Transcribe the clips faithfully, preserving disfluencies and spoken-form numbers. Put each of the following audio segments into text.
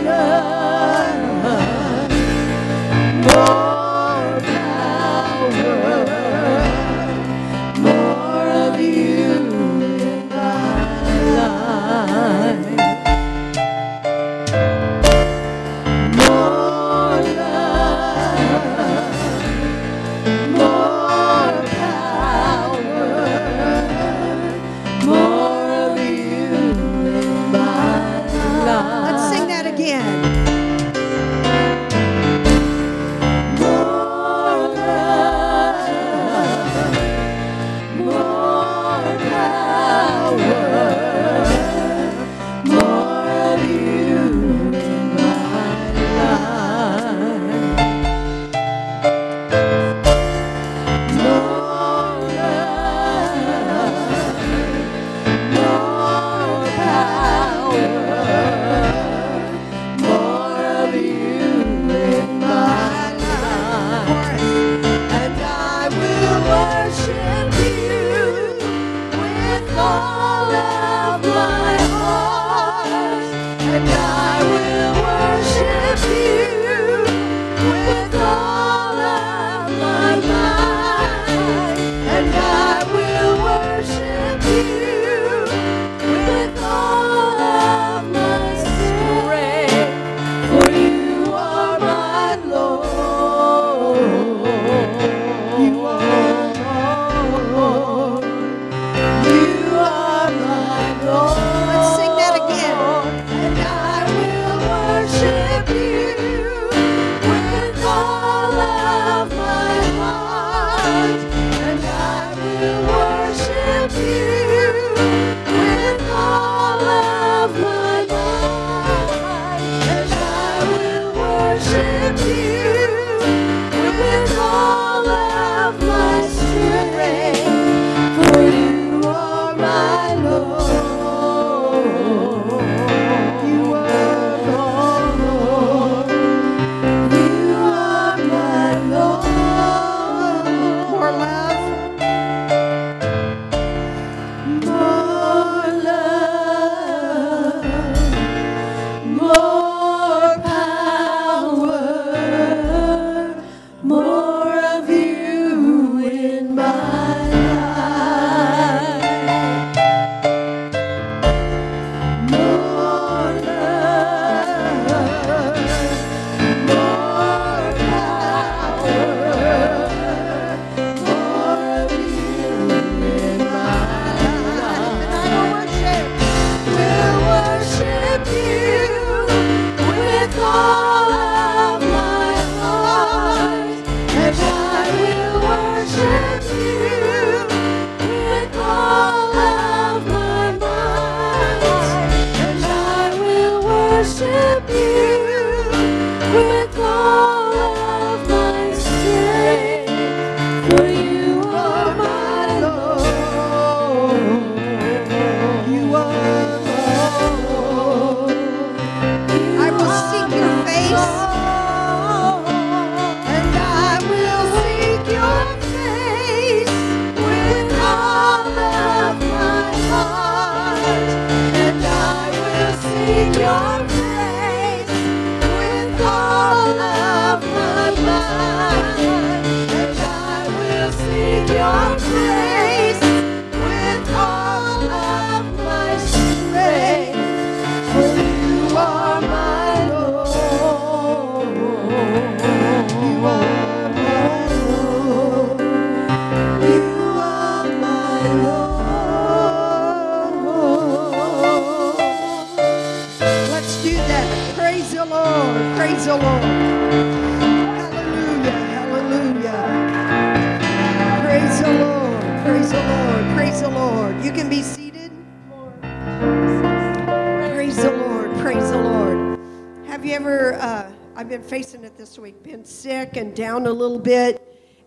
Sick and down a little bit,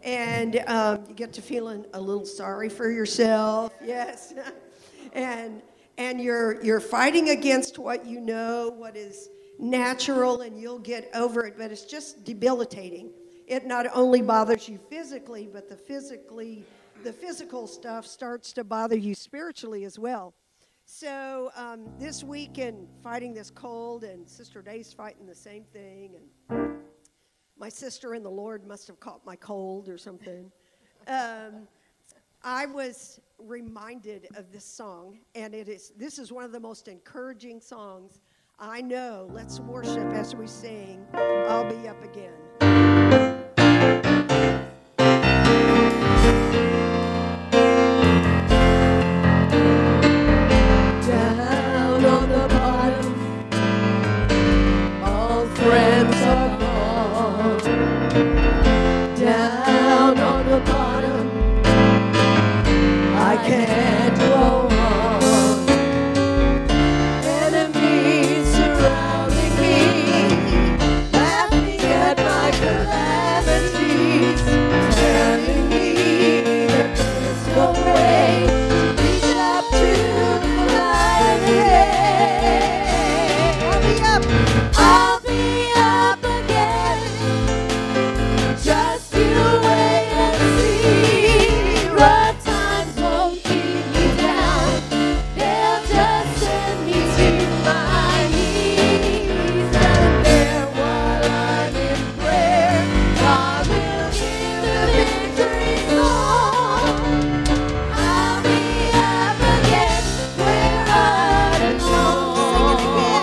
and um, you get to feeling a little sorry for yourself. Yes, and and you're you're fighting against what you know, what is natural, and you'll get over it. But it's just debilitating. It not only bothers you physically, but the physically the physical stuff starts to bother you spiritually as well. So um, this week in fighting this cold, and Sister Day's fighting the same thing, and my sister in the Lord must have caught my cold or something. Um, I was reminded of this song, and it is this is one of the most encouraging songs I know. Let's worship as we sing, I'll Be Up Again. Down on the bottom, all friends are gone. Down on the bottom, I can't go on. Enemies surrounding me, laughing at my calamities, telling me that there's no way to reach up to the light again. I'll be up, I'll be up again. Just you wait and see. Rough times won't keep me down. They'll just send me to my knees and there while I'm in prayer. God will give the victory song. I'll be up again where I belong.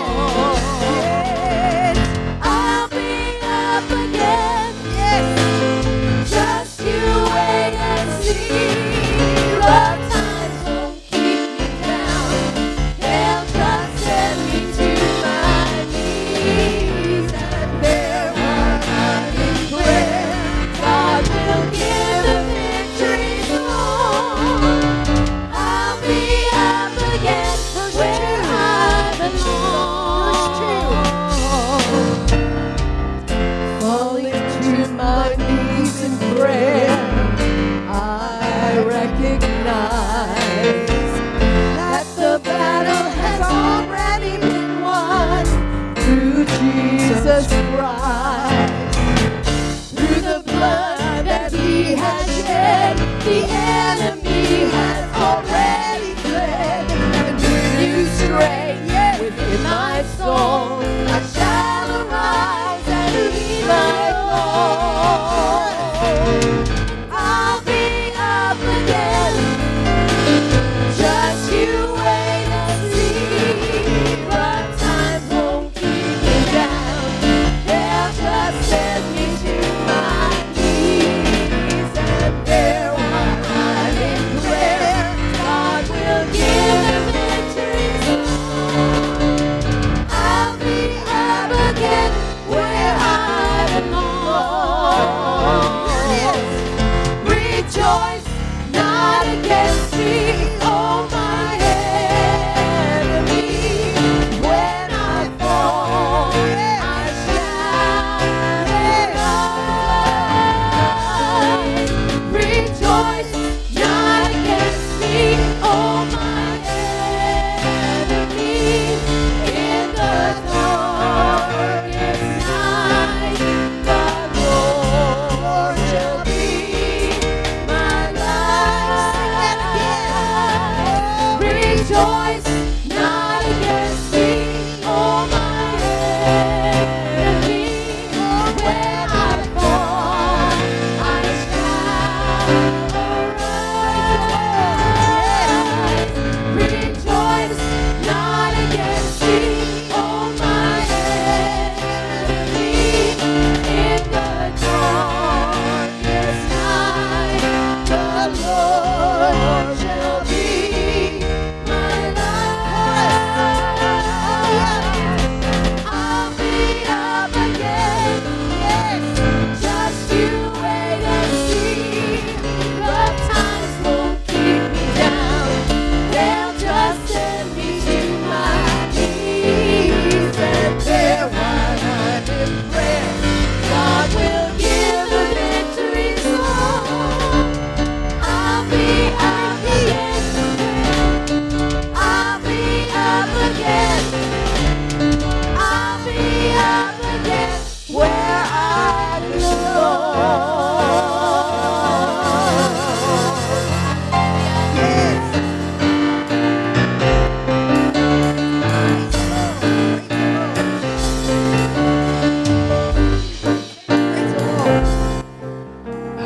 Yes, I'll be up again. Yes. Just you wait and see. Rough times won't keep me down. They'll just send me to my knees and there while I'm in prayer. God will give the victory song. I'll be up again where I belong. Falling to my knees in prayer, I recognize that the battle has already been won through Jesus Christ. Through the blood that He has shed, the enemy has already fled. And when you stray within my soul, I shall arise and lead my Lord. I'll be up again. Just you wait and see. Rough times won't keep me down. They'll just send me to my knees and there while I'm in prayer, God will give the victory song. I'll be up again where I belong. Rejoice not against me, oh my enemy. When I fall, I shall arise. Rejoice not against me, oh my enemy. In the darkest night, the Lord shall be my light. Rejoice not against me, oh my enemy. When I fall, I shall arise. Rejoice not against me, oh my enemy. In the darkest night, the Lord shall be my light. I'll be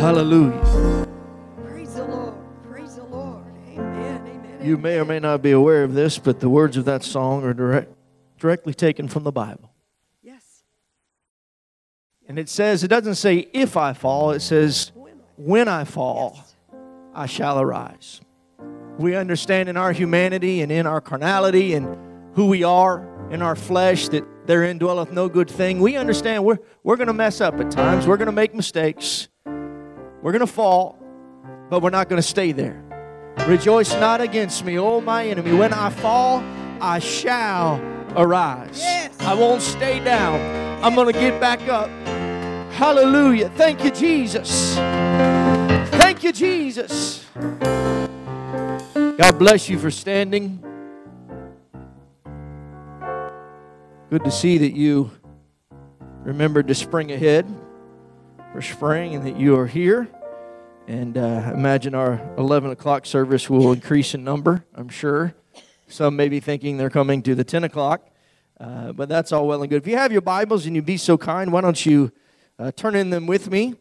Hallelujah. Praise the Lord. Praise the Lord. Amen. Amen. You may or may not be aware of this, but the words of that song are direct, directly taken from the Bible. Yes. And it says, it doesn't say if I fall, it says when I fall, Yes. I shall arise. We understand in our humanity and in our carnality and who we are in our flesh that therein dwelleth no good thing. We understand we're, we're going to mess up at times. We're going to make mistakes. We're going to fall, but we're not going to stay there. Rejoice not against me, O my enemy. When I fall, I shall arise. Yes. I won't stay down. I'm going to get back up. Hallelujah. Thank you, Jesus. Thank you, Jesus. God bless you for standing. Good to see that you remembered to spring ahead for spring and that you are here. And uh, imagine our eleven o'clock service will increase in number, I'm sure. Some may be thinking they're coming to the ten o'clock, uh, but that's all well and good. If you have your Bibles and you'd be so kind, why don't you uh, turn in them with me?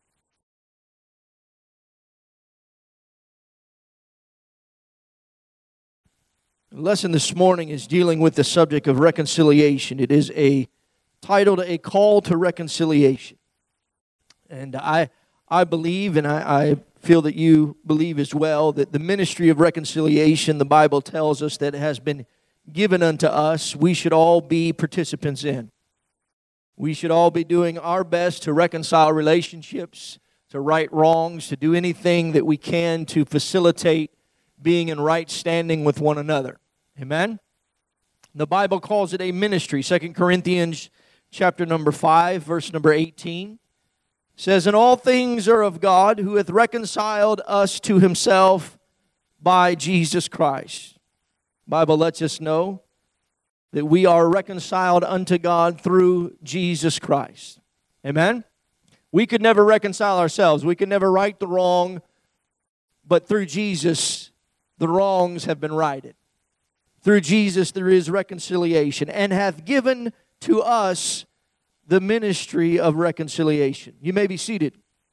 The lesson this morning is dealing with the subject of reconciliation. It is a titled A Call to Reconciliation. And I I believe, and I, I feel that you believe as well, that the ministry of reconciliation, the Bible tells us that it has been given unto us, we should all be participants in. We should all be doing our best to reconcile relationships, to right wrongs, to do anything that we can to facilitate being in right standing with one another. Amen? The Bible calls it a ministry. Second Corinthians chapter number five, verse number eighteen. Says, and all things are of God, who hath reconciled us to himself by Jesus Christ. The Bible lets us know that we are reconciled unto God through Jesus Christ. Amen? We could never reconcile ourselves. We could never right the wrong, but through Jesus, the wrongs have been righted. Through Jesus, there is reconciliation, and hath given to us the ministry of reconciliation. You may be seated.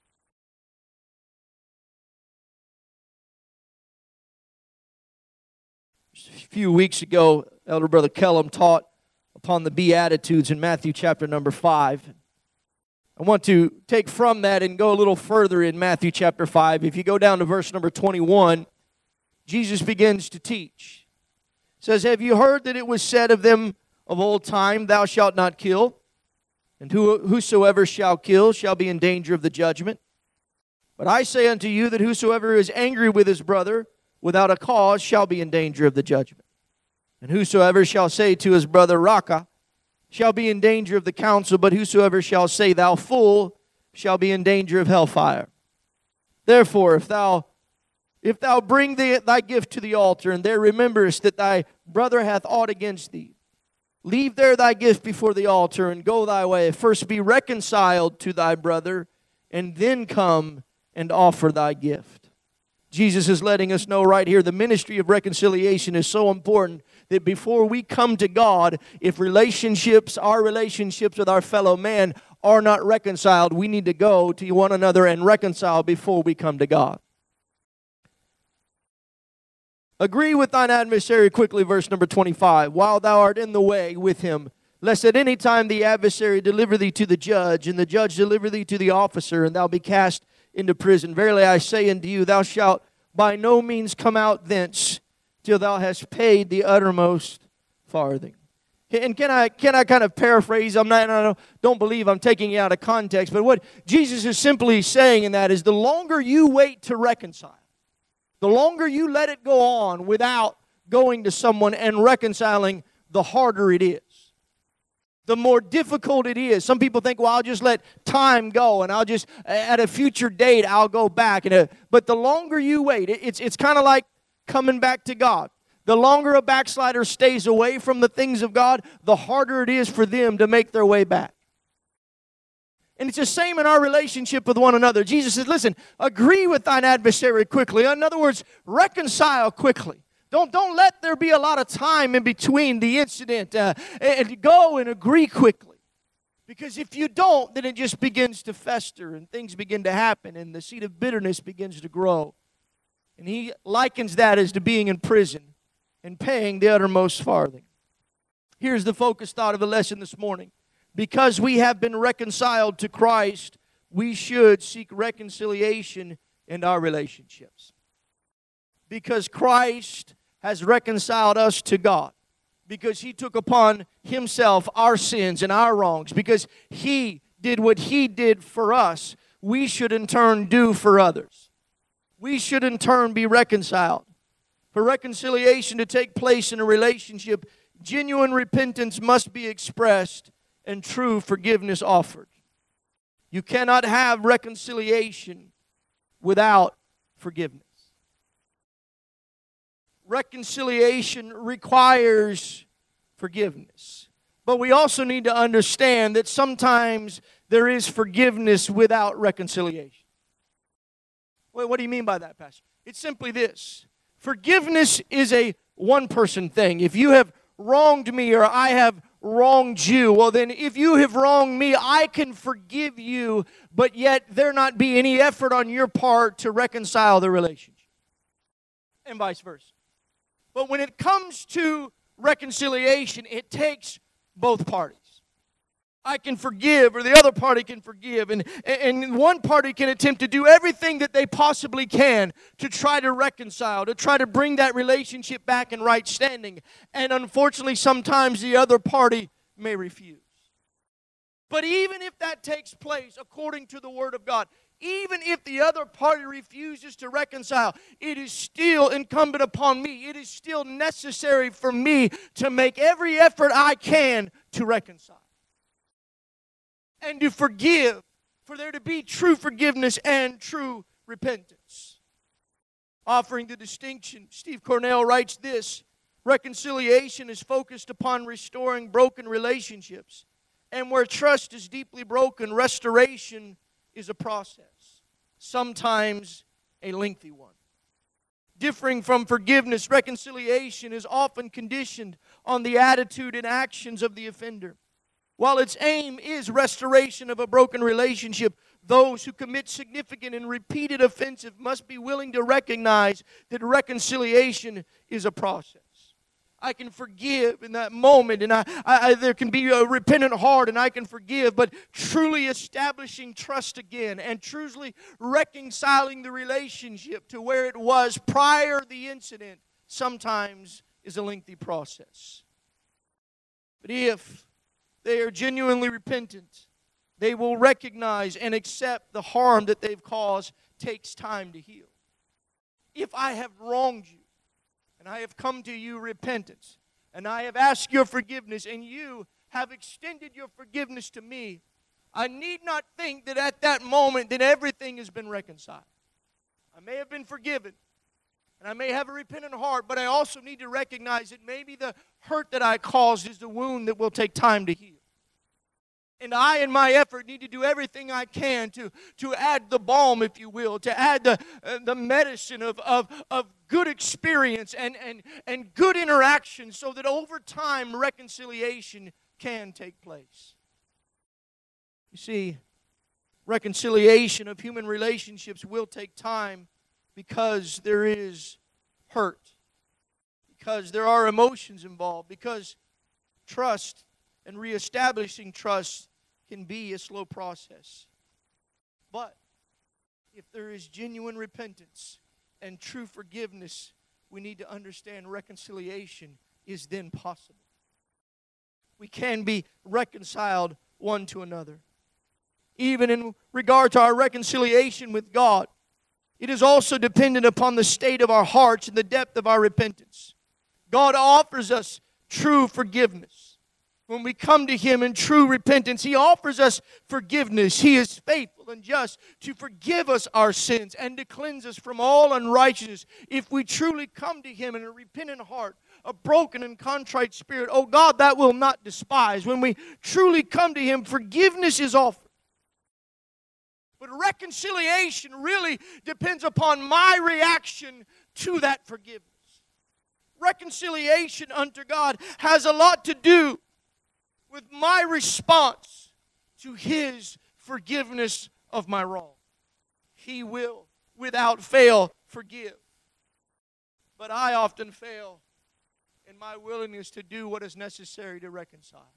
Just a few weeks ago, Elder Brother Kellum taught upon the Beatitudes in Matthew chapter number five. I want to take from that and go a little further in Matthew chapter five. If you go down to verse number twenty-one, Jesus begins to teach. It says, have you heard that it was said of them of old time, thou shalt not kill? And who, whosoever shall kill shall be in danger of the judgment. But I say unto you that whosoever is angry with his brother without a cause shall be in danger of the judgment. And whosoever shall say to his brother, Raca, shall be in danger of the council. But whosoever shall say, thou fool, shall be in danger of hellfire. Therefore, if thou if thou bring the, thy gift to the altar, and there rememberest that thy brother hath aught against thee, leave there thy gift before the altar, and go thy way. First be reconciled to thy brother, and then come and offer thy gift. Jesus is letting us know right here, the ministry of reconciliation is so important that before we come to God, if relationships, our relationships with our fellow man are not reconciled, we need to go to one another and reconcile before we come to God. Agree with thine adversary quickly, verse number twenty-five, while thou art in the way with him, lest at any time the adversary deliver thee to the judge, and the judge deliver thee to the officer, and thou be cast into prison. Verily I say unto you, thou shalt by no means come out thence till thou hast paid the uttermost farthing. And can I can I kind of paraphrase? I'm not, I don't, don't believe I'm taking it out of context, but what Jesus is simply saying in that is the longer you wait to reconcile, the longer you let it go on without going to someone and reconciling, the harder it is. The more difficult it is. Some people think, well, I'll just let time go and I'll just, at a future date, I'll go back. And But the longer you wait, it's, it's kind of like coming back to God. The longer a backslider stays away from the things of God, the harder it is for them to make their way back. And it's the same in our relationship with one another. Jesus says, listen, agree with thine adversary quickly. In other words, reconcile quickly. Don't, don't let there be a lot of time in between the incident. Uh, and go and agree quickly. Because if you don't, then it just begins to fester and things begin to happen and the seed of bitterness begins to grow. And he likens that as to being in prison and paying the uttermost farthing. Here's the focus thought of the lesson this morning. Because we have been reconciled to Christ, we should seek reconciliation in our relationships. Because Christ has reconciled us to God. Because He took upon Himself our sins and our wrongs. Because He did what He did for us, we should in turn do for others. We should in turn be reconciled. For reconciliation to take place in a relationship, genuine repentance must be expressed and true forgiveness offered. You cannot have reconciliation without forgiveness. Reconciliation requires forgiveness. But we also need to understand that sometimes there is forgiveness without reconciliation. Well, what do you mean by that, Pastor? It's simply this. Forgiveness is a one-person thing. If you have wronged me or I have wronged you, well then if you have wronged me, I can forgive you, but yet there not be any effort on your part to reconcile the relationship. And vice versa. But when it comes to reconciliation, it takes both parties. I can forgive, or the other party can forgive, and, and one party can attempt to do everything that they possibly can to try to reconcile, to try to bring that relationship back in right standing. And unfortunately, sometimes the other party may refuse. But even if that takes place according to the Word of God, even if the other party refuses to reconcile, it is still incumbent upon me. It is still necessary for me to make every effort I can to reconcile. And to forgive, for there to be true forgiveness and true repentance. Offering the distinction, Steve Cornell writes this: reconciliation is focused upon restoring broken relationships. And where trust is deeply broken, restoration is a process, sometimes a lengthy one. Differing from forgiveness, reconciliation is often conditioned on the attitude and actions of the offender. While its aim is restoration of a broken relationship, those who commit significant and repeated offenses must be willing to recognize that reconciliation is a process. I can forgive in that moment, and I, I, there can be a repentant heart, and I can forgive, but truly establishing trust again and truly reconciling the relationship to where it was prior to the incident sometimes is a lengthy process. But if they are genuinely repentant, they will recognize and accept the harm that they've caused takes time to heal. If I have wronged you, and I have come to you repentance, and I have asked your forgiveness, and you have extended your forgiveness to me, I need not think that at that moment that everything has been reconciled. I may have been forgiven, and I may have a repentant heart, but I also need to recognize that maybe the hurt that I caused is the wound that will take time to heal. And I, in my effort, need to do everything I can to, to add the balm, if you will, to add the, uh, the medicine of, of, of good experience and, and, and good interaction so that over time reconciliation can take place. You see, reconciliation of human relationships will take time because there is hurt, because there are emotions involved, because trust and reestablishing trust can be a slow process. But if there is genuine repentance and true forgiveness, we need to understand reconciliation is then possible. We can be reconciled one to another. Even in regard to our reconciliation with God, it is also dependent upon the state of our hearts and the depth of our repentance. God offers us true forgiveness. When we come to Him in true repentance, He offers us forgiveness. He is faithful and just to forgive us our sins and to cleanse us from all unrighteousness. If we truly come to Him in a repentant heart, a broken and contrite spirit, oh God, that will not despise. When we truly come to Him, forgiveness is offered. But reconciliation really depends upon my reaction to that forgiveness. Reconciliation unto God has a lot to do with my response to His forgiveness of my wrong. He will, without fail, forgive. But I often fail in my willingness to do what is necessary to reconcile.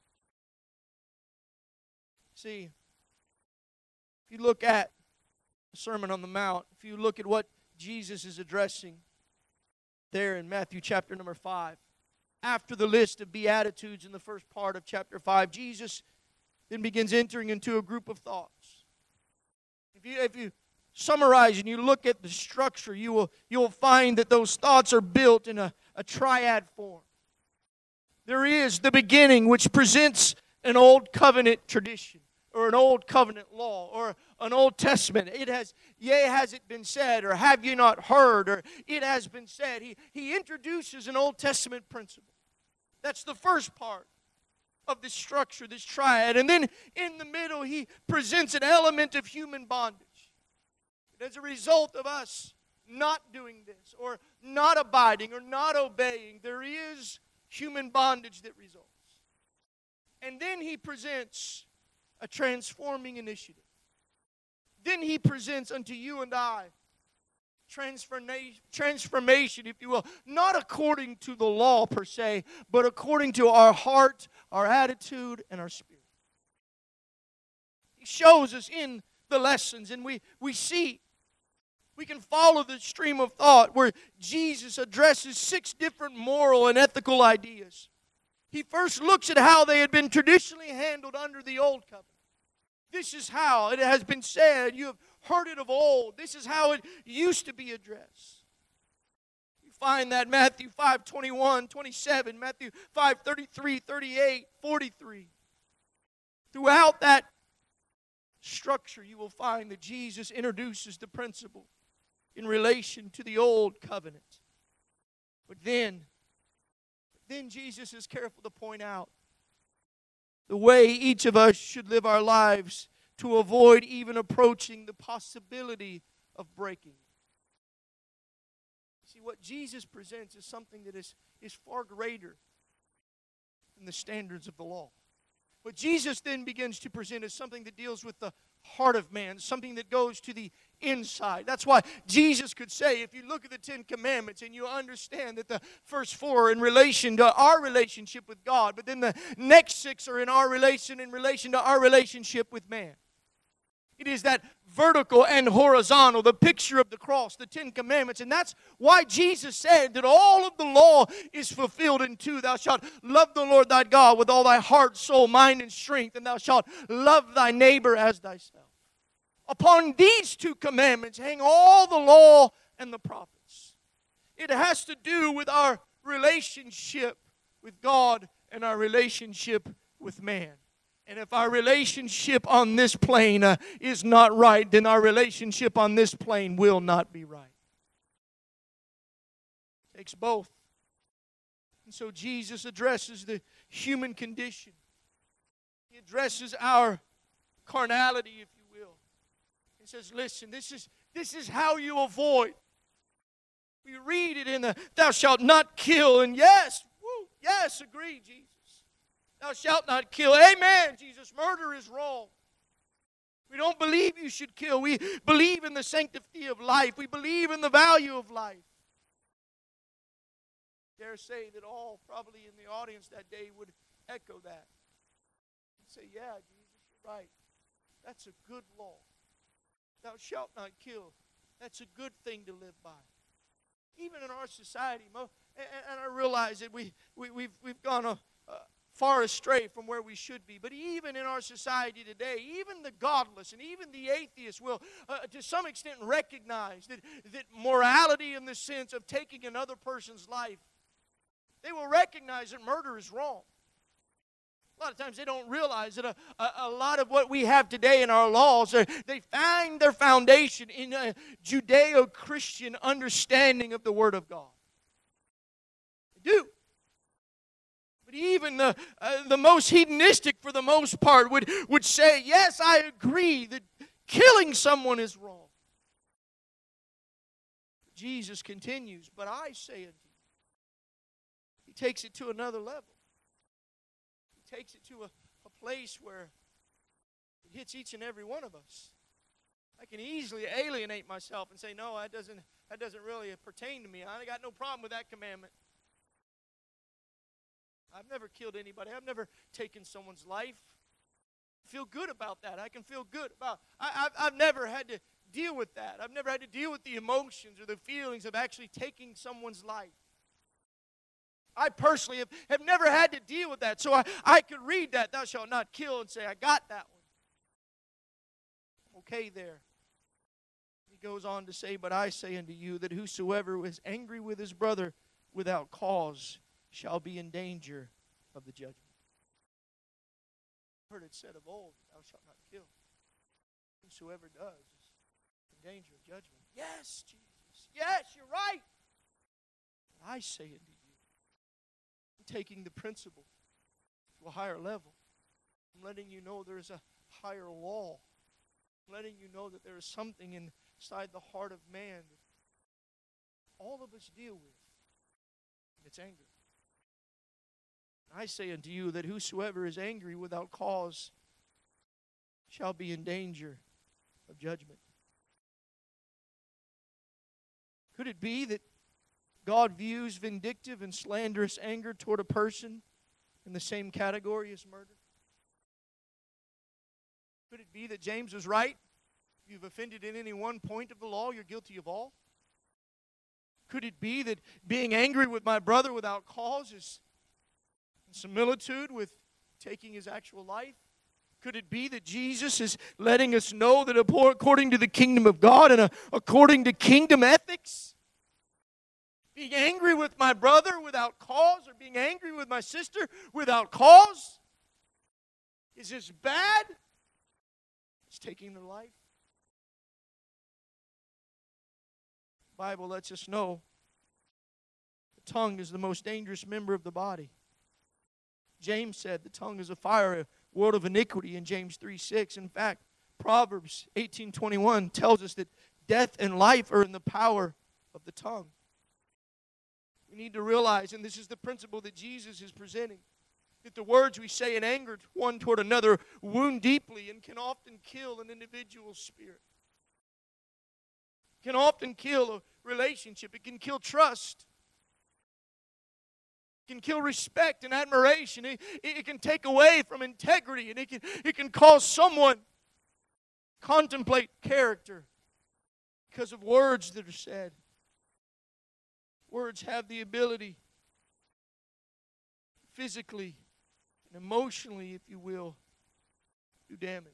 See, if you look at the Sermon on the Mount, if you look at what Jesus is addressing there in Matthew chapter number five, after the list of Beatitudes in the first part of chapter five, Jesus then begins entering into a group of thoughts. If you, if you summarize and you look at the structure, you will, you will find that those thoughts are built in a, a triad form. There is the beginning, which presents an old covenant tradition, or an old covenant law, or an Old Testament. It has, yea, has it been said, or have you not heard, or it has been said. He, he introduces an Old Testament principle. That's the first part of this structure, this triad. And then in the middle, he presents an element of human bondage. As a result of us not doing this, or not abiding, or not obeying, there is human bondage that results. And then he presents a transforming initiative. Then he presents unto you and I transformation, transformation, if you will, not according to the law per se, but according to our heart, our attitude, and our spirit. He shows us in the lessons, and we, we see, we can follow the stream of thought where Jesus addresses six different moral and ethical ideas. He first looks at how they had been traditionally handled under the Old Covenant. This is how it has been said. You have heard it of old. This is how it used to be addressed. You find that Matthew five, twenty-one, twenty-seven, Matthew five, thirty-three, thirty-eight, forty-three. Throughout that structure, you will find that Jesus introduces the principle in relation to the Old Covenant. But then, then Jesus is careful to point out the way each of us should live our lives to avoid even approaching the possibility of breaking. See, what Jesus presents is something that is, is far greater than the standards of the law. What Jesus then begins to present is something that deals with the heart of man, something that goes to the inside. That's why Jesus could say, if you look at the Ten Commandments and you understand that the first four are in relation to our relationship with God, but then the next six are in our relation in relation to our relationship with man. It is that vertical and horizontal, the picture of the cross, the Ten Commandments. And that's why Jesus said that all of the law is fulfilled in two. Thou shalt love the Lord thy God with all thy heart, soul, mind, and strength, and thou shalt love thy neighbor as thyself. Upon these two commandments hang all the law and the prophets. It has to do with our relationship with God and our relationship with man. And if our relationship on this plane uh, is not right, then our relationship on this plane will not be right. It takes both. And so Jesus addresses the human condition. He addresses our carnality, if you will. He says, listen, this is, this is how you avoid. We read it in the, thou shalt not kill. And yes, woo, yes, agree, Jesus. Thou shalt not kill. Amen, Jesus. Murder is wrong. We don't believe you should kill. We believe in the sanctity of life. We believe in the value of life. I dare say that all probably in the audience that day would echo that. And say, yeah, Jesus, you're right. That's a good law. Thou shalt not kill. That's a good thing to live by. Even in our society, and I realize that we, we, we've, we've gone a, far astray from where we should be. But even in our society today, even the godless and even the atheists will, uh, to some extent, recognize that, that morality in the sense of taking another person's life, they will recognize that murder is wrong. A lot of times they don't realize that a, a, a lot of what we have today in our laws, are, they find their foundation in a Judeo-Christian understanding of the Word of God. They do. But even the, uh, the most hedonistic, for the most part, would, would say, yes, I agree that killing someone is wrong. But Jesus continues, but I say unto you. He takes it to another level. He takes it to a, a place where It hits each and every one of us. I can easily alienate myself and say, no, that doesn't, that doesn't really pertain to me. I got no problem with that commandment. I've never killed anybody. I've never taken someone's life. I feel good about that. I can feel good about I, I've, I've never had to deal with that. I've never had to deal with the emotions or the feelings of actually taking someone's life. I personally have, have never had to deal with that. So I, I could read that, thou shalt not kill, and say, I got that one. Okay there. He goes on to say, but I say unto you that whosoever is angry with his brother without cause shall be in danger of the judgment. I've heard it said of old, thou shalt not kill. Whosoever does is in danger of judgment. Yes, Jesus. Yes, you're right. But I say unto you, I'm taking the principle to a higher level. I'm letting you know there's a higher law. I'm letting you know that there is something inside the heart of man that all of us deal with. And it's anger. I say unto you that whosoever is angry without cause shall be in danger of judgment. Could it be that God views vindictive and slanderous anger toward a person in the same category as murder? Could it be that James was right? If you've offended in any one point of the law, you're guilty of all? Could it be that being angry with my brother without cause is in similitude with taking his actual life? Could it be that Jesus is letting us know that according to the kingdom of God and according to kingdom ethics, being angry with my brother without cause or being angry with my sister without cause is as bad as taking their life? The Bible lets us know the tongue is the most dangerous member of the body. James said the tongue is a fire, a world of iniquity in James three six. In fact, Proverbs eighteen twenty-one tells us that death and life are in the power of the tongue. We need to realize, and this is the principle that Jesus is presenting, that the words we say in anger one toward another wound deeply and can often kill an individual's spirit. It can often kill a relationship. It can kill trust. It can kill respect and admiration. It, it, it can take away from integrity, and it can, it can cause someone to contemplate character because of words that are said. Words have the ability, physically and emotionally, if you will, to do damage.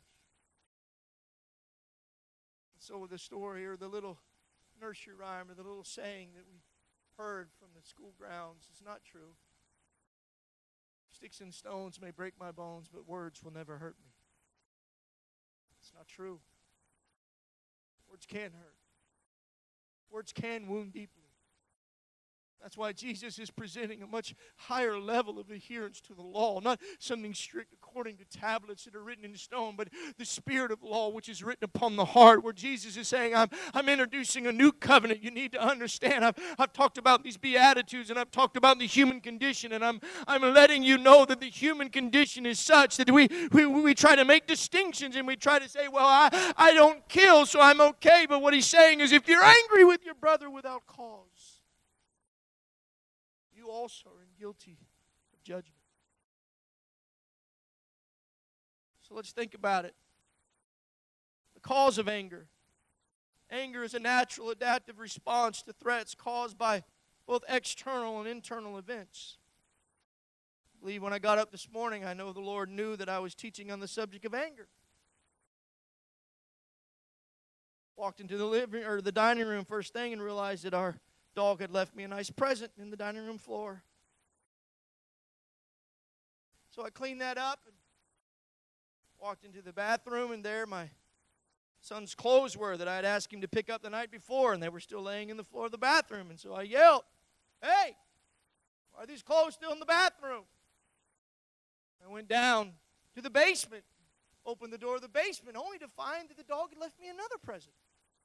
And so the story, or the little nursery rhyme, or the little saying that we heard from the school grounds is not true. Sticks and stones may break my bones, but words will never hurt me. It's not true. Words can hurt. Words can wound deeply. That's why Jesus is presenting a much higher level of adherence to the law. Not something strict according to tablets that are written in stone, but the spirit of law which is written upon the heart, where Jesus is saying, I'm, I'm introducing a new covenant. You need to understand. I've, I've talked about these Beatitudes, and I've talked about the human condition, and I'm, I'm letting you know that the human condition is such that we, we, we try to make distinctions, and we try to say, well, I, I don't kill, so I'm okay. But what he's saying is, if you're angry with your brother without cause, you also are guilty of judgment. So let's think about it. The cause of anger. Anger is a natural adaptive response to threats caused by both external and internal events. I believe when I got up this morning, I know the Lord knew that I was teaching on the subject of anger. Walked into the living or the dining room first thing and realized that our dog had left me a nice present in the dining room floor. So I cleaned that up and walked into the bathroom, and there my son's clothes were that I had asked him to pick up the night before, and they were still laying in the floor of the bathroom. And so I yelled, "Hey, why are these clothes still in the bathroom?" I went down to the basement, opened the door of the basement, only to find that the dog had left me another present.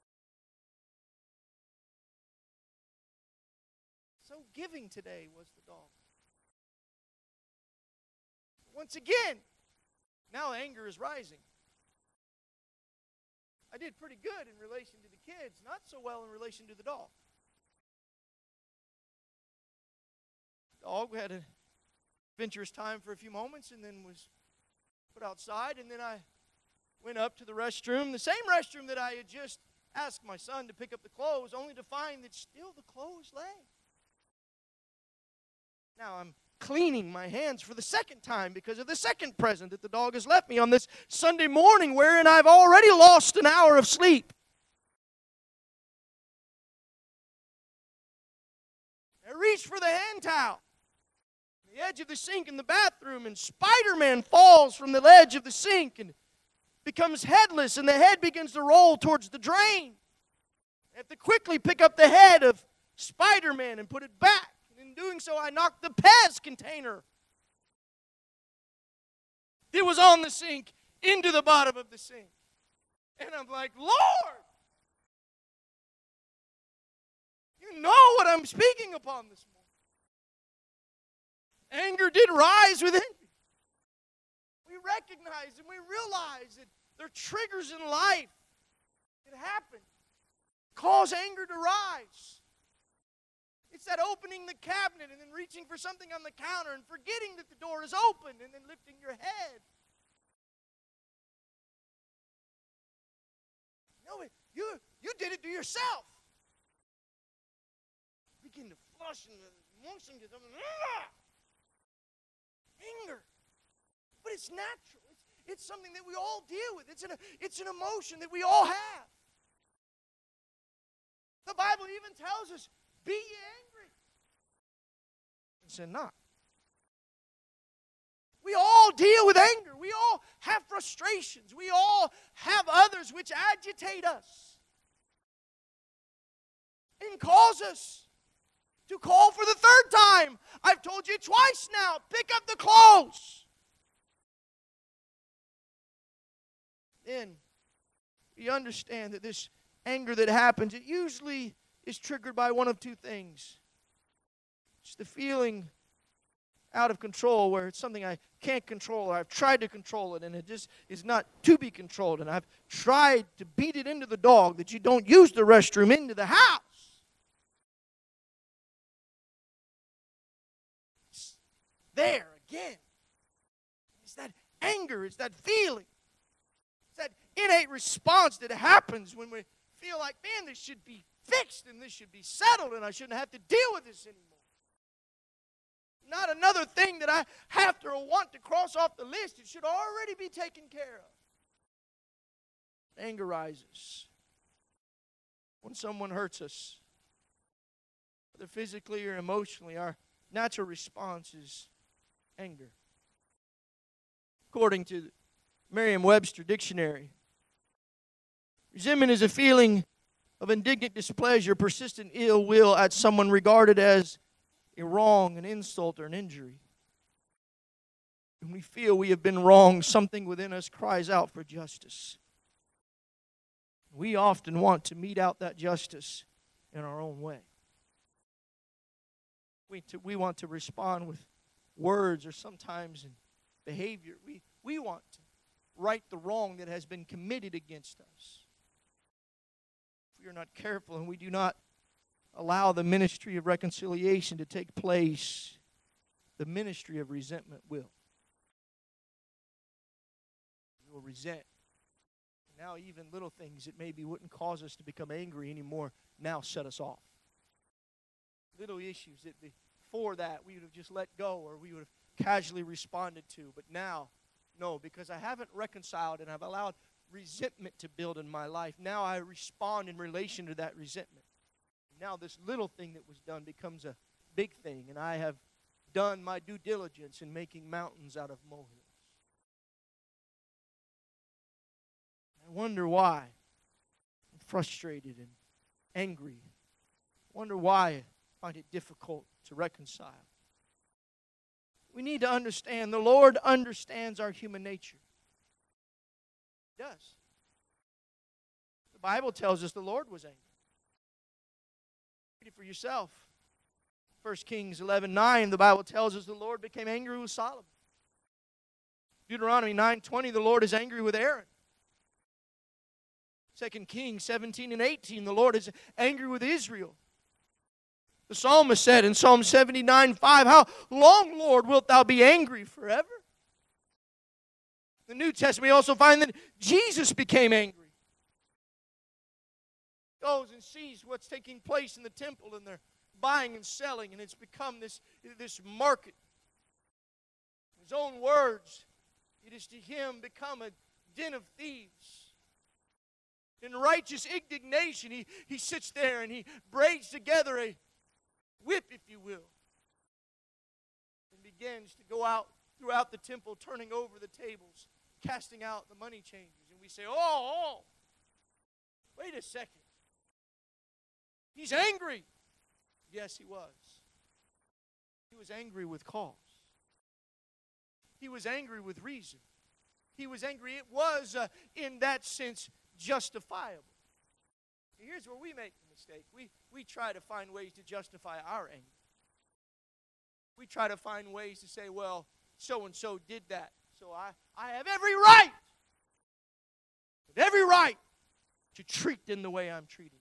So giving today was the dog. Once again, now anger is rising. I did pretty good in relation to the kids, not so well in relation to the dog. The dog had a adventurous time for a few moments and then was put outside, and then I went up to the restroom, the same restroom that I had just asked my son to pick up the clothes, only to find that still the clothes lay. Now I'm cleaning my hands for the second time because of the second present that the dog has left me on this Sunday morning, wherein I've already lost an hour of sleep. I reached for the hand towel, the edge of the sink in the bathroom, and Spider-Man falls from the ledge of the sink and becomes headless, and the head begins to roll towards the drain. I have to quickly pick up the head of Spider-Man and put it back. In doing so, I knocked the Pez container that was on the sink into the bottom of the sink. And I'm like, Lord, you know what I'm speaking upon this morning. Anger did rise within me. We recognize and we realize that there are triggers in life that happen, cause anger to rise. It's that opening the cabinet and then reaching for something on the counter and forgetting that the door is open and then lifting your head. No, you, you did it to yourself. Begin to flush and motion to something. Anger. But it's natural. It's, it's something that we all deal with. It's an, it's an emotion that we all have. The Bible even tells us, be ye angry, and sin not. We all deal with anger. We all have frustrations. We all have others which agitate us and cause us to call for the third time. I've told you twice now, pick up the clothes. Then you understand that this anger that happens, it usually is triggered by one of two things. It's the feeling out of control where it's something I can't control, or I've tried to control it and it just is not to be controlled, and I've tried to beat it into the dog that you don't use the restroom into the house. It's there again. It's that anger, it's that feeling. It's that innate response that happens when we feel like, man, this should be fixed and this should be settled and I shouldn't have to deal with this anymore. Not another thing that I have to or want to cross off the list. It should already be taken care of. Anger rises when someone hurts us, whether physically or emotionally. Our natural response is anger. According to the Merriam-Webster dictionary, resentment is a feeling of indignant displeasure, persistent ill will at someone regarded as a wrong, an insult, or an injury. When we feel we have been wronged, something within us cries out for justice. We often want to mete out that justice in our own way. We, to, we want to respond with words or sometimes in behavior. We, we want to right the wrong that has been committed against us. If we are not careful and we do not allow the ministry of reconciliation to take place, the ministry of resentment will. We will resent. Now even little things that maybe wouldn't cause us to become angry anymore now set us off. Little issues that before that we would have just let go or we would have casually responded to. But now, no, because I haven't reconciled and I've allowed resentment to build in my life. Now I respond in relation to that resentment. Now this little thing that was done becomes a big thing, and I have done my due diligence in making mountains out of molehills. I wonder why I'm frustrated and angry. I wonder why I find it difficult to reconcile. We need to understand the Lord understands our human nature. He does. The Bible tells us the Lord was angry. Read it for yourself. First Kings eleven nine, the Bible tells us the Lord became angry with Solomon. Deuteronomy nine twenty, the Lord is angry with Aaron. Second Kings seventeen and eighteen, the Lord is angry with Israel. The psalmist said in Psalm seventy-nine five, how long, Lord, wilt thou be angry forever? In the New Testament, we also find that Jesus became angry. Goes and sees what's taking place in the temple, and they're buying and selling, and it's become this, this market. His own words, it is to him become a den of thieves. In righteous indignation, he, he sits there and he braids together a whip, if you will, and begins to go out throughout the temple, turning over the tables, casting out the money changers. And we say, oh, oh, wait a second. He's angry. Yes, he was. He was angry with cause. He was angry with reason. He was angry. It was, uh, in that sense, justifiable. Here's where we make the mistake. We, we try to find ways to justify our anger. We try to find ways to say, well, so-and-so did that, so I, I have every right, every right to treat them the way I'm treating them.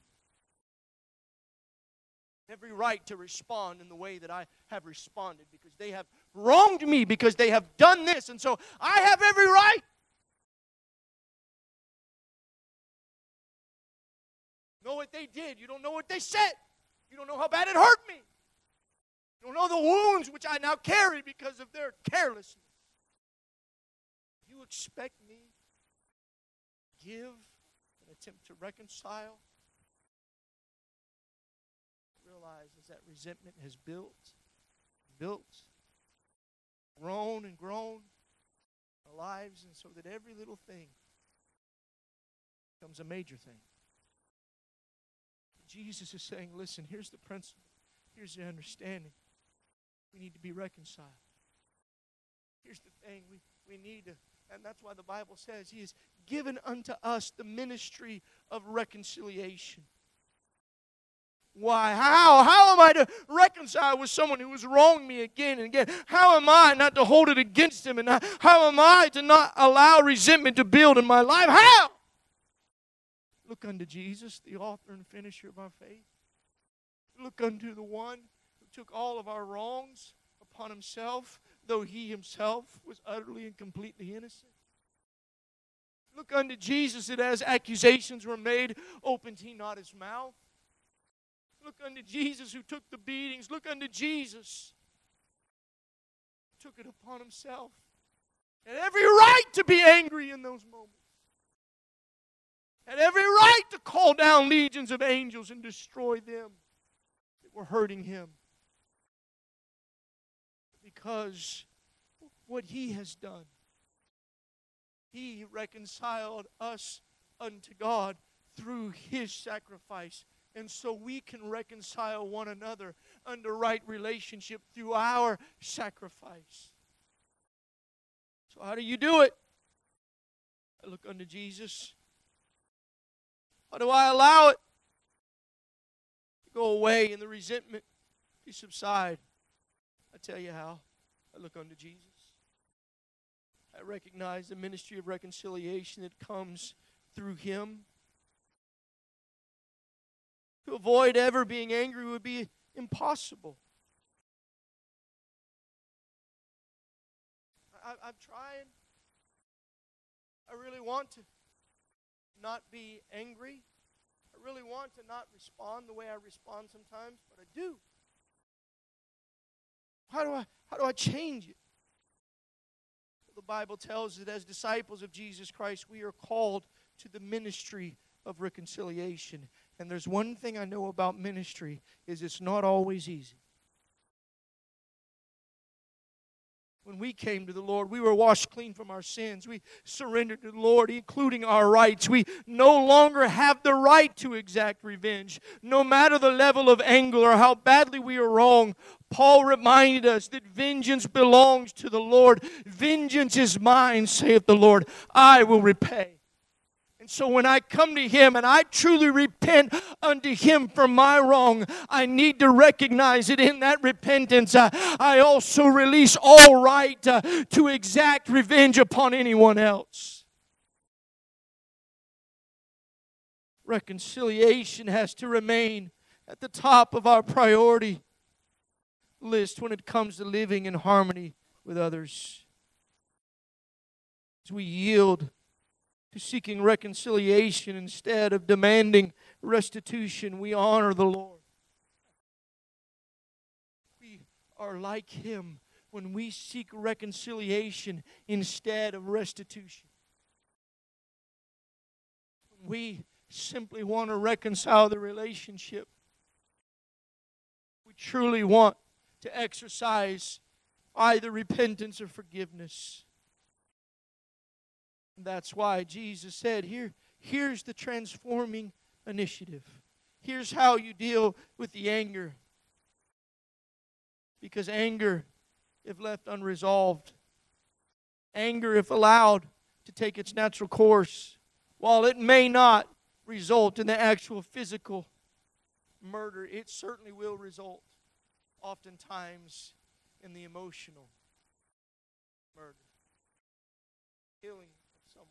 Every right to respond in the way that I have responded because they have wronged me, because they have done this, and so I have every right. You know what they did. You don't know what they said. You don't know how bad it hurt me. You don't know the wounds which I now carry because of their carelessness. You expect me to give and attempt to reconcile? Realize as that resentment has built, built, grown and grown in our lives, and so that every little thing becomes a major thing. Jesus is saying, listen, here's the principle. Here's the understanding. We need to be reconciled. Here's the thing. We, we need to, and that's why the Bible says He has given unto us the ministry of reconciliation. Why? How? How am I to reconcile with someone who has wronged me again and again? How am I not to hold it against him? And how am I to not allow resentment to build in my life? How? Look unto Jesus, the author and finisher of our faith. Look unto the one who took all of our wrongs upon himself, though he himself was utterly and completely innocent. Look unto Jesus that as accusations were made, opened he not his mouth. Look unto Jesus who took the beatings. Look unto Jesus who took it upon himself. Had every right to be angry in those moments. Had every right to call down legions of angels and destroy them that were hurting him. Because what he has done, he reconciled us unto God through his sacrifice. And so we can reconcile one another under right relationship through our sacrifice. So how do you do it? I look unto Jesus. How do I allow it to go away and the resentment to subside? I tell you how. I look unto Jesus. I recognize the ministry of reconciliation that comes through Him. To avoid ever being angry would be impossible. I, I'm trying. I really want to not be angry. I really want to not respond the way I respond sometimes, but I do. How do I, how do I change it? The Bible tells that as disciples of Jesus Christ, we are called to the ministry of reconciliation. And there's one thing I know about ministry, is it's not always easy. When we came to the Lord, we were washed clean from our sins. We surrendered to the Lord, including our rights. We no longer have the right to exact revenge. No matter the level of anger or how badly we are wrong, Paul reminded us that vengeance belongs to the Lord. Vengeance is mine, saith the Lord. I will repay. And so when I come to Him and I truly repent unto Him for my wrong, I need to recognize that in that repentance, uh, I also release all right uh, to exact revenge upon anyone else. Reconciliation has to remain at the top of our priority list when it comes to living in harmony with others. As we yield to seeking reconciliation instead of demanding restitution, we honor the Lord. We are like Him when we seek reconciliation instead of restitution. When we simply want to reconcile the relationship, we truly want to exercise either repentance or forgiveness. And that's why Jesus said, Here, here's the transforming initiative. Here's how you deal with the anger. Because anger, if left unresolved, anger, if allowed to take its natural course, while it may not result in the actual physical murder, it certainly will result oftentimes in the emotional murder, killing of someone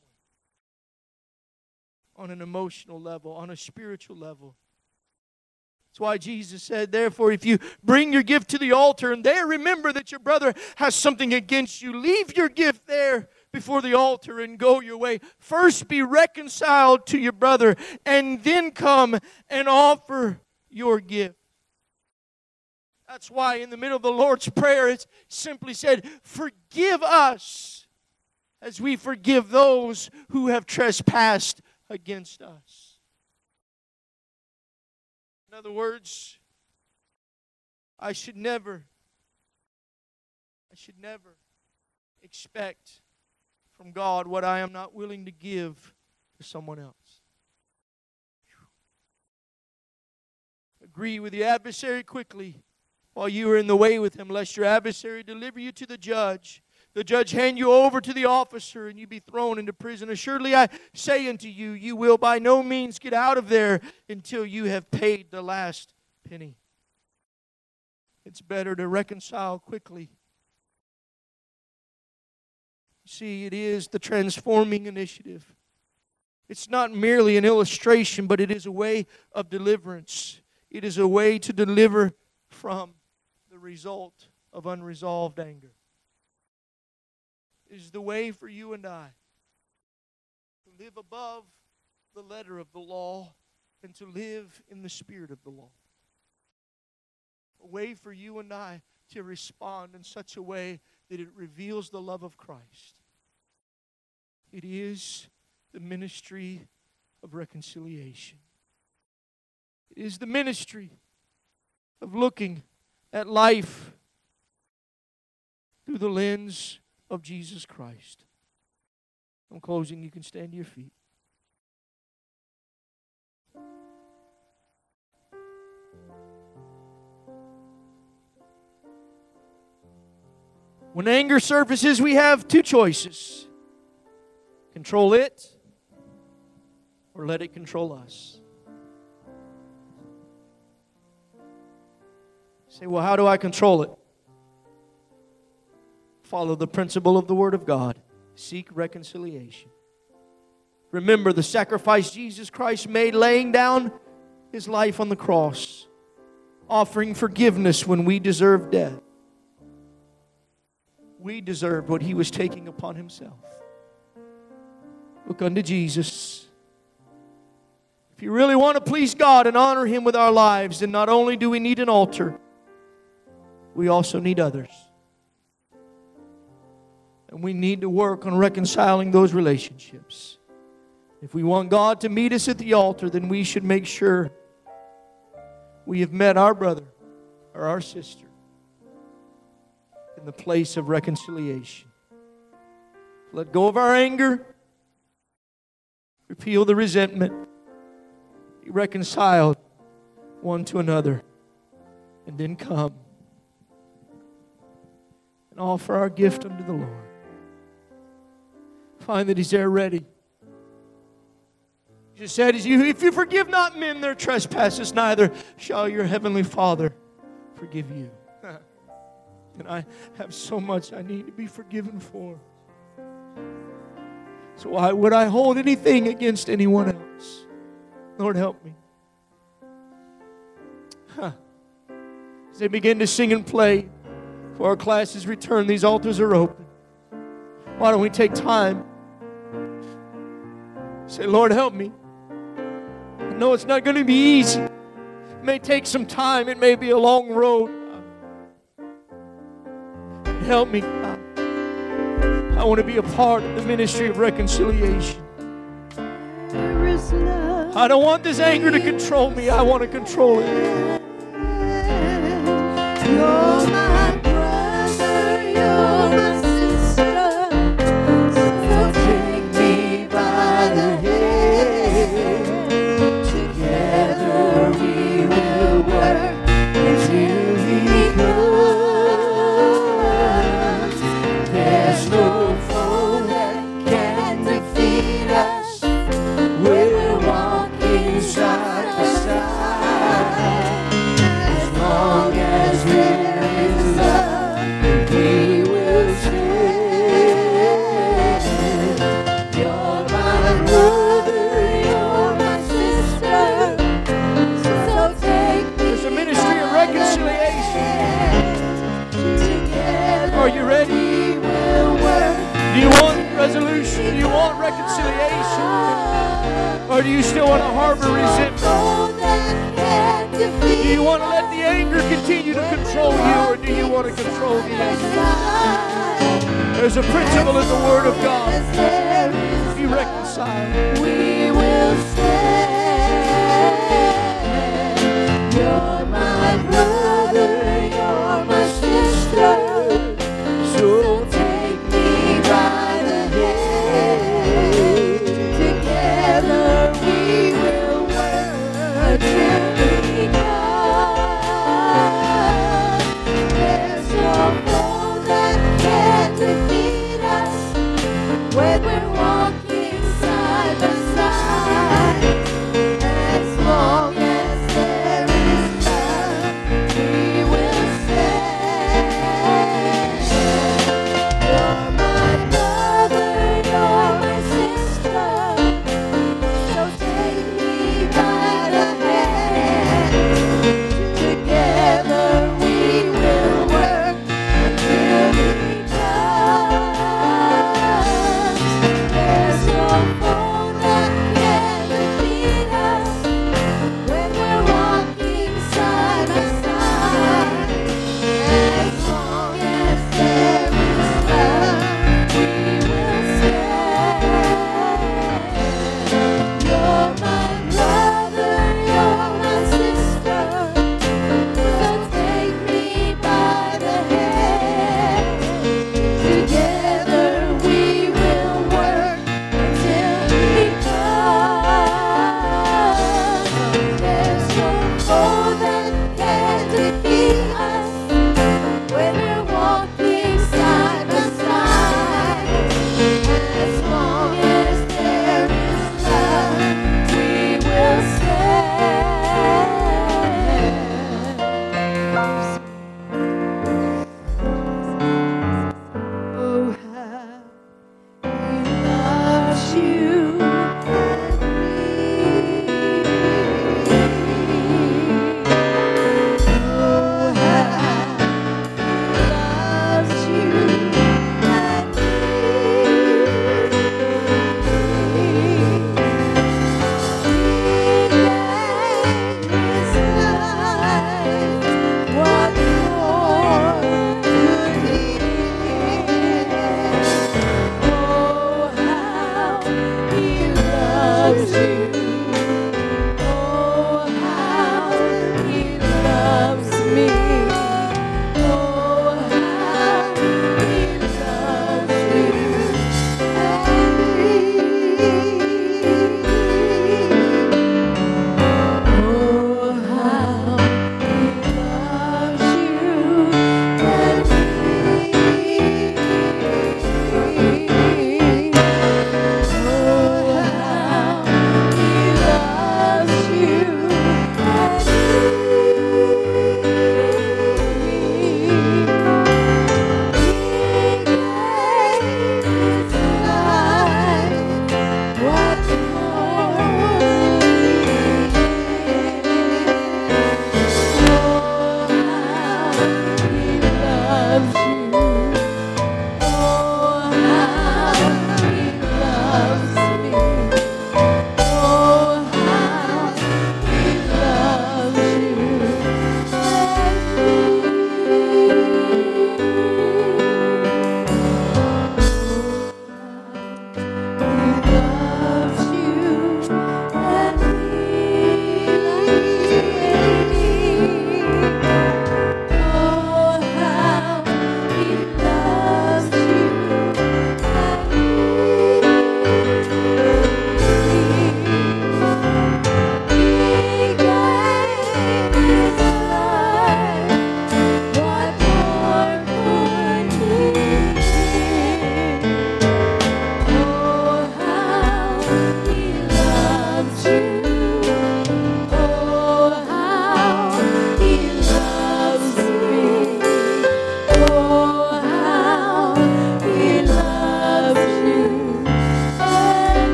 on an emotional level, on a spiritual level. That's why Jesus said, therefore, if you bring your gift to the altar and there remember that your brother has something against you, leave your gift there before the altar and go your way. First be reconciled to your brother and then come and offer your gift. That's why in the middle of the Lord's Prayer it's simply said, forgive us as we forgive those who have trespassed against us. In other words, I should never, I should never expect from God what I am not willing to give to someone else. Agree with the adversary quickly while you are in the way with him, lest your adversary deliver you to the judge. The judge hand you over to the officer, and you be thrown into prison. Assuredly, I say unto you, you will by no means get out of there until you have paid the last penny. It's better to reconcile quickly. See, it is the transforming initiative. It's not merely an illustration, but it is a way of deliverance. It is a way to deliver from the result of unresolved anger. It is the way for you and I to live above the letter of the law and to live in the spirit of the law. A way for you and I to respond in such a way that it reveals the love of Christ. It is the ministry of reconciliation. It is the ministry of looking at life through the lens of Jesus Christ. I'm closing. You can stand to your feet. When anger surfaces, we have two choices. Control it or let it control us. Say, well, how do I control it? Follow the principle of the Word of God. Seek reconciliation. Remember the sacrifice Jesus Christ made, laying down His life on the cross, offering forgiveness when we deserved death. We deserved what He was taking upon Himself. Look unto Jesus. If you really want to please God and honor Him with our lives, then not only do we need an altar, we also need others. And we need to work on reconciling those relationships. If we want God to meet us at the altar, then we should make sure we have met our brother or our sister in the place of reconciliation. Let go of our anger. Repeal the resentment. Be reconciled one to another. And then come and offer our gift unto the Lord. Find that He's there ready. Jesus said, if you forgive not men their trespasses, neither shall your heavenly Father forgive you. And I have so much I need to be forgiven for. So why would I hold anything against anyone else? Lord, help me. Huh. As they begin to sing and play, before our classes return, these altars are open. Why don't we take time? Say, Lord, help me. I know it's not going to be easy. It may take some time. It may be a long road. Help me, God. I want to be a part of the ministry of reconciliation. I don't want this anger to control me. I want to control it. You're my brother, you're my sister, so take me by the hand. Together we will work until He comes. There's no foe that can defeat us when we're walking side by side. As long as there is love, we will stand. You're my brother, you're my sister, so take me. There's a ministry of reconciliation. Together Are you ready? we will work. Do you want resolution? Do you want reconciliation? Or do you still want to harbor resentment? Do you want to let the anger continue to control you, or do you want to control the anger? There's a principle in the Word of God. Be reconciled. We will stand. You're my brother, you're my sister, so take me by the hand. Together we will work till we come. There's no foe that can defeat us when we're walking side by side. As long as there is love, we will stand. You're my brother, you're my sister, so take me by the hand. Together we will work until He comes. There's no foe that can defeat us when we're walking side by side. As long as there is love, we will stand. You're my brother, you're my sister, so take me by the hand. Together we will work until He comes. There's no foe that can defeat us when we're walking side by side. As long as there is love, we will stand. Oh, how He loves you and me. Oh, how He loves you and me. He gave His life. What more could He give? Oh, how He loves you.